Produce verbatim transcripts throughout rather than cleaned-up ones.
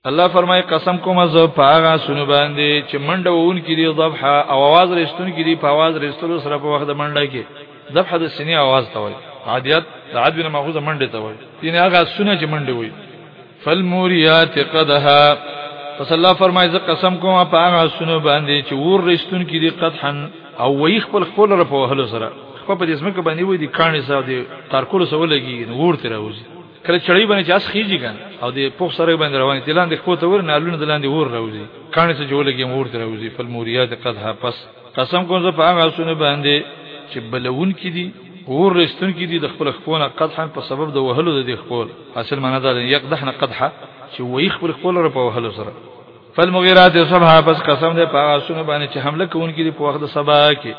الله فرمای قسم کوم زه پاغه سونه باندې چې منډه وون کې دی ضبحه او आवाज رښتون کې دی په आवाज رښتلو سره په وخت د منډه کې ضبحه د سینې आवाज ته وایي عادیت د عادت نه ماخوذه منډه ته وایي یعنی هغه سونه چې منډه وایي فالموریات قدها پس الله فرمای زه قسم کوم پاغه سونه باندې چې ور رښتون کې دی قدحن او وی خپل خپل را په وهلو سره خپل په دې اسمه باندې وې دي کاني سره دي تارکول سره ولګي نور تر راوځي کله چړې باندې چاس خيږي ګان او دې پوښ سره باندې روان دي لاندې خو ته ور نه لونه دلاندې ور راوځي کاني سره جوړلګي مور تر راوځي فالموریات قدها پس قسم کوم زه پاغه سونه باندې چې بلون کې دي ور رښتون کې دي د خپل خپونه قدحن په سبب د وهلو د دې خپل اصل معنا دا یقدحن قدحه چې وی خپل خپل را په وهلو سره فالمغيرات صبح پس قسم دې په اسونه باندې چې حمله کوونکې دي په وخت د صبا کې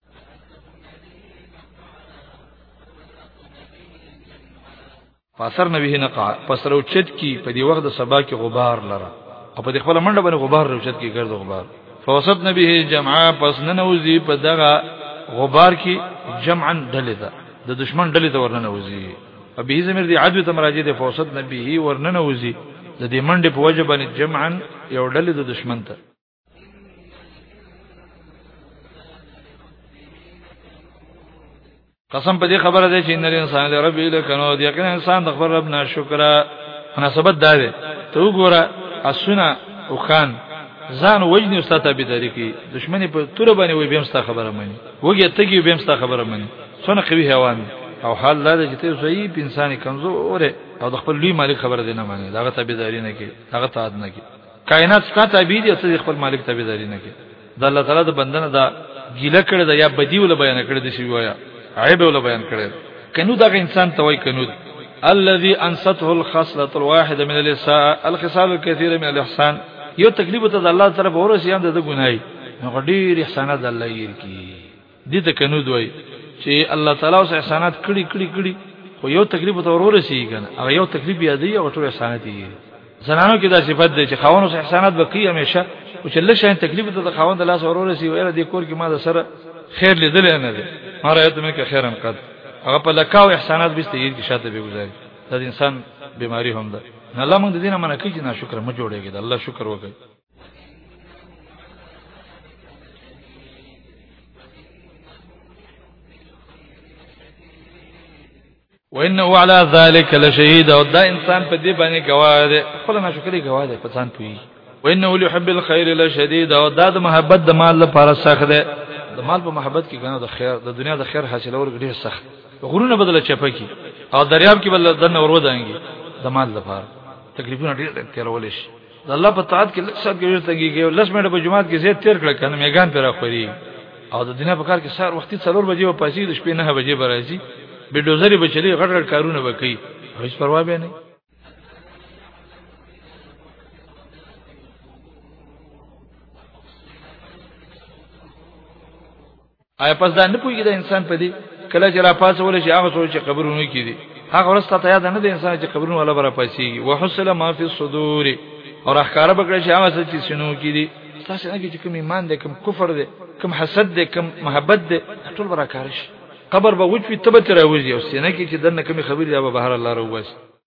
فاثر نبی نقع پس روچت کی په دې وخت د صبا کې غبار لره او په دې خپل منډه باندې غبار روچت کې ګرځي غبار فوسط نبی جمعا پس ننوزی په دغه غبار کې جمعا دلته د دشمن دلته ورننوزی په به زمیر دی عدو ته مراجعه ده فوسط نبی ورننوزی د دې منډه په وجه باندې جمعا یو ډلې د دشمن ته قسم په دې خبره ده چې ان الانسان له رب له کنو دی کنه انسان د خبر رب نه شکر مناسبت ده ته وګوره اسونه او خان ځان وجنی استاد به دری کی دشمنی په تور باندې وي بهم ستا خبره مانی وګي تګي بهم ستا خبره مانی څونه قوي حیوان او حال لا ده چې ته صحیح انساني کمزور او د خپل لوی مالک خبره دینه مانی داغه تابعداري نه کی داغه تعاد نه کی کائنات ستا تابع دي او خپل مالک تابعداري نه کی د الله تعالی د بندنه دا ګیله کړه دا یا بدی ول بیان کړه د شی وایا عیب ول بیان کړه کنو دا انسان توي کنو الذي انسته الخصله الواحده من الاساءه الخصال الكثيره من الاحسان یو تکلیف ته د الله طرف ورسې هم د ګناي نو ډیر احسانات الله یې کی دې ته کنو دوی چې الله تعالی اوس احسانات کړي کړي کړي خو یو تکلیف ته ورسې کنه هغه یو تکلیف یادې او ټول احسانات یې زنانو کې دا صفت ده چې خاوند اوس احسانات بقي همیشه او چې لږه تکلیف ته د خاوند الله سره ورسې ویل دې کور کې ما د سره خیر لیدل نه ده ما رايت مې کې خیرن قد هغه په لکاو احسانات بيسته یې کې شاته به گزاري د انسان بیماری هم ده نه الله موږ د دینه منه کوي چې ناشکر مې جوړېږي د الله شکر وکړي وانه على ذلك لشهيد او دا انسان په دې باندې گواه ده خپل ناشکری گواه ده پسان پوي وانه ليحب الخير لشديد او دا د محبت د مال لپاره سخت ده د مال په محبت کې کنه د خیر د دنیا د خیر حاصلول ډیر سخت غرونه بدله چپکی او دریاب کې بل دنه ورودانګي د مال لپاره تکلیفونه ډیر تیرول شي د الله په طاعت کې لږ ګیر تنګيږي لږ مې په جمعات کې زیات تیر کړل کنه میګان پر اخوري او د دنیا په کار کې سار وختي څلور بجې په پاسې د شپې نه بجې برازي بلډوزري بچلي غټ غټ کارونه وکړي هیڅ پروا به نه آیا پس دا نه پوهیږي د انسان په دې کله چې را پاسول شي هغه سوچ قبرونه کې دي هغه ورسته ته یاد نه د انسان چې قبرونه ولا برا پاسيږي وحصل ما فی الصدور اور اخکار بکړي چې هغه څه چې شنو کې دي تاسو نه کې کوم ایمان دي کوم کفر دي کوم حسد دي کوم محبت دي ټول برا کارش قبر به وځي تبت راوځي او سینه کې چې دنه کوم خبرې دی به بهر الله راوځي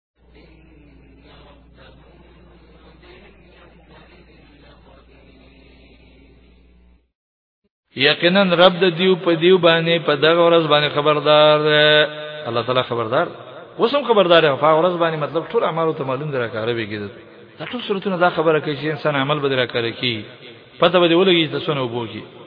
یقینا رب د دیو په دیو باندې په دغه ورځ باندې خبردار الله تعالی خبردار وسم خبردار او په ورځ باندې مطلب ټول اعمال ته معلوم درا کار به کېږي دا ټول صورتونه دا خبره کوي چې انسان عمل به درا کوي پته به ولګي تاسو نه وبوږي